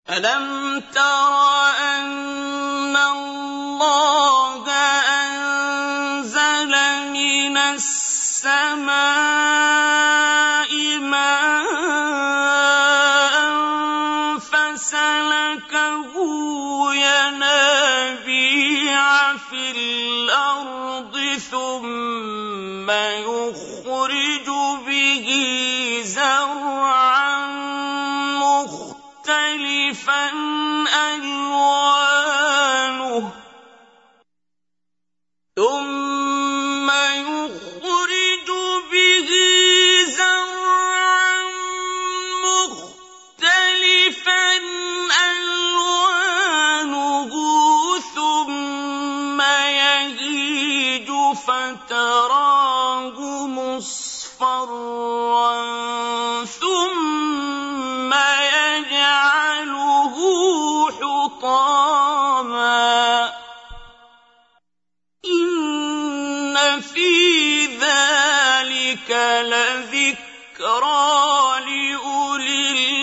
أَلَمْ تَرَ أَنَّ اللَّهَ أَنزَلَ مِنَ السَّمَاءِ مَاءً فَسَلَكَهُ يَنَابِيعَ فِي الْأَرْضِ ثُمَّ يُخْرِجُ بِهِ زَرْعًا مُخْتَلِفًا أَلْوَانُهُ ثُمَّ يَهِيجُ فَتَرَاهُ مُصْفَرًّا ثُمَّ يَجْعَلُهُ حُطَامًا ۚ إِنَّ فِي ذَلِكَ لَذِكْرَىٰ لِأُولِي